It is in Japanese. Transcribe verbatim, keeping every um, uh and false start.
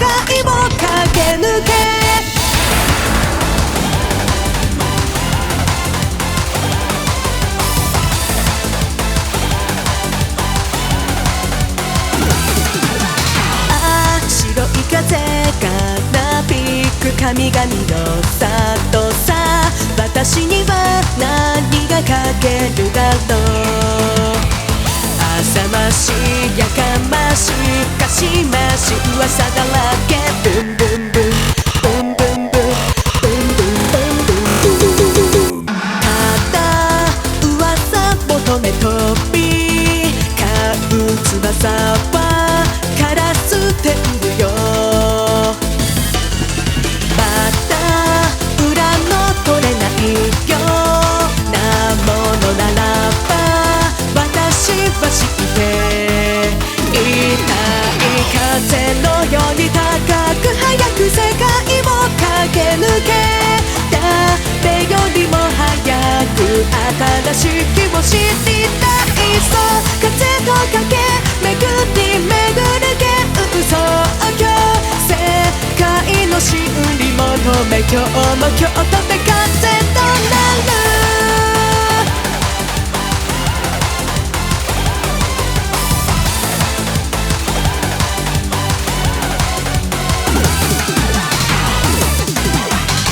界を駆け抜け風がなびく神々の里さ私には何が書けるだろう浅ましやかましかしまし噂だらけブンブンブンブンブンブンブンブンブンブンただ噂求め飛び交う翼はカラス天狗よ風のように高く速く世界を駆け抜け誰よりも早く新しい日を知りたいそう風と影巡り巡る幻想郷世界の真理求め今日も今日とめか